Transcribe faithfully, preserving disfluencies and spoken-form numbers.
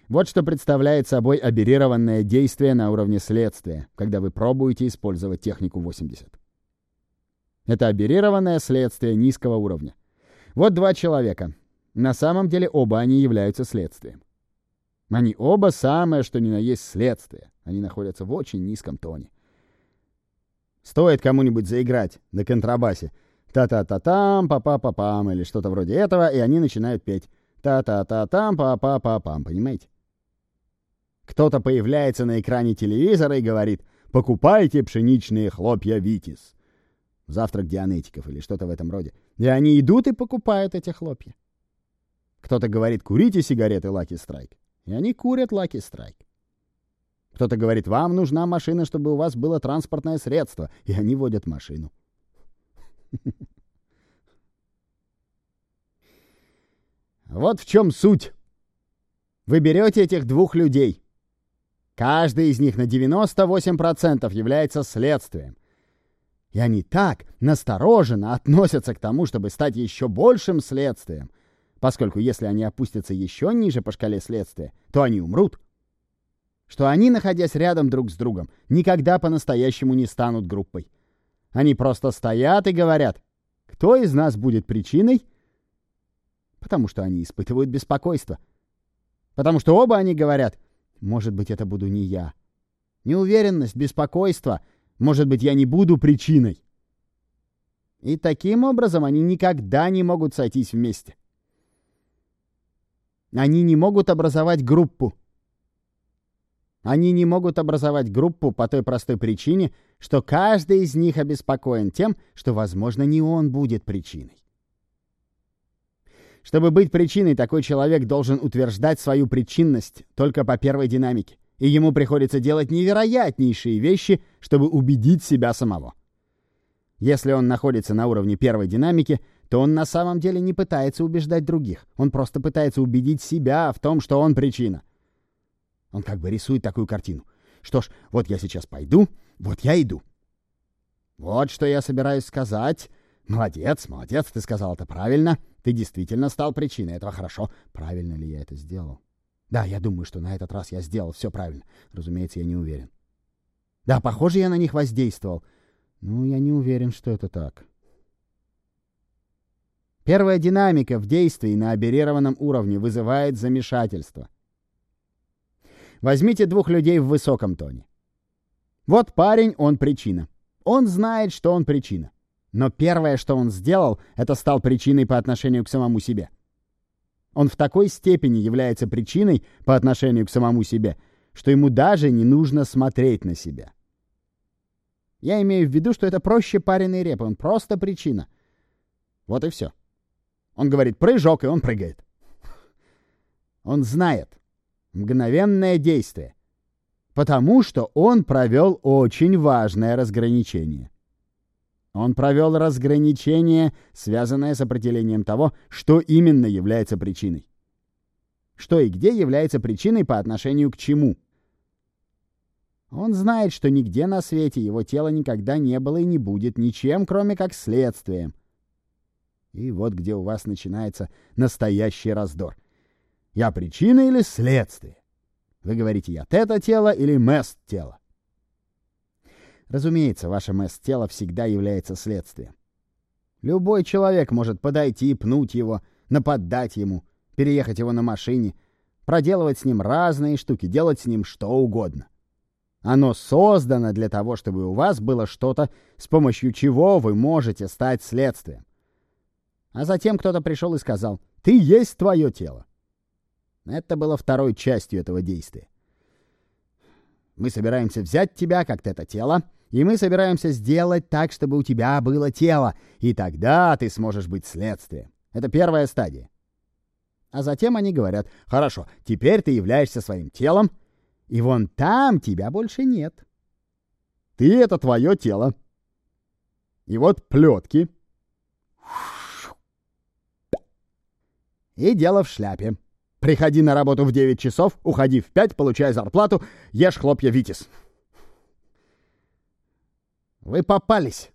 Вот что представляет собой аберрированное действие на уровне следствия, когда вы пробуете использовать технику восемьдесят. Это аберрированное следствие низкого уровня. Вот два человека. На самом деле оба они являются следствием. Они оба самое, что ни на есть следствие. Они находятся в очень низком тоне. Стоит кому-нибудь заиграть на контрабасе та-та-та-там, па-па-па-пам или что-то вроде этого, и они начинают петь та-та-та-там, па-па-па-пам, понимаете? Кто-то появляется на экране телевизора и говорит: «Покупайте пшеничные хлопья Витис». Завтрак дианетиков или что-то в этом роде. И они идут и покупают эти хлопья. Кто-то говорит: «Курите сигареты Lucky Strike». И они курят Lucky Strike. Кто-то говорит: «Вам нужна машина, чтобы у вас было транспортное средство». И они водят машину. Вот в чем суть. Вы берете этих двух людей. Каждый из них на девяносто восемь процентов является следствием. И они так настороженно относятся к тому, чтобы стать еще большим следствием, поскольку если они опустятся еще ниже по шкале следствия, то они умрут. Что они, находясь рядом друг с другом, никогда по-настоящему не станут группой. Они просто стоят и говорят: «Кто из нас будет причиной?» Потому что они испытывают беспокойство. Потому что оба они говорят: «Может быть, это буду не я». Неуверенность, беспокойство. Может быть, я не буду причиной. И таким образом они никогда не могут сойтись вместе. Они не могут образовать группу. Они не могут образовать группу по той простой причине, что каждый из них обеспокоен тем, что, возможно, не он будет причиной. Чтобы быть причиной, такой человек должен утверждать свою причинность только по первой динамике, и ему приходится делать невероятнейшие вещи, чтобы убедить себя самого. Если он находится на уровне первой динамики, то он на самом деле не пытается убеждать других. Он просто пытается убедить себя в том, что он причина. Он как бы рисует такую картину. Что ж, вот я сейчас пойду, вот я иду. Вот что я собираюсь сказать. Молодец, молодец, ты сказал это правильно. Ты действительно стал причиной. Это хорошо. Правильно ли я это сделал? Да, я думаю, что на этот раз я сделал все правильно. Разумеется, я не уверен. Да, похоже, я на них воздействовал. Ну, я не уверен, что это так. Первая динамика в действии на аберрированном уровне вызывает замешательство. Возьмите двух людей в высоком тоне. Вот парень, он причина. Он знает, что он причина. Но первое, что он сделал, это стал причиной по отношению к самому себе. Он в такой степени является причиной по отношению к самому себе, что ему даже не нужно смотреть на себя. Я имею в виду, что это проще пареной репы, он просто причина. Вот и все. Он говорит «прыжок», и он прыгает. Он знает. Мгновенное действие. Потому что он провел очень важное разграничение. Он провел разграничение, связанное с определением того, что именно является причиной. Что и где является причиной по отношению к чему. Он знает, что нигде на свете его тело никогда не было и не будет ничем, кроме как следствием. И вот где у вас начинается настоящий раздор. Я причина или следствие? Вы говорите, я тета-тело или мест-тело? Разумеется, ваше мест-тело всегда является следствием. Любой человек может подойти, пнуть его, нападать ему, переехать его на машине, проделывать с ним разные штуки, делать с ним что угодно. Оно создано для того, чтобы у вас было что-то, с помощью чего вы можете стать следствием. А затем кто-то пришел и сказал: «Ты есть твое тело». Это было второй частью этого действия. Мы собираемся взять тебя, как тета-тело, и мы собираемся сделать так, чтобы у тебя было тело, и тогда ты сможешь быть следствием. Это первая стадия. А затем они говорят: «Хорошо, теперь ты являешься своим телом, и вон там тебя больше нет. Ты — это твое тело. И вот плетки. И дело в шляпе. Приходи на работу в девять часов, уходи в пять, получай зарплату, ешь хлопья Витис». Вы попались.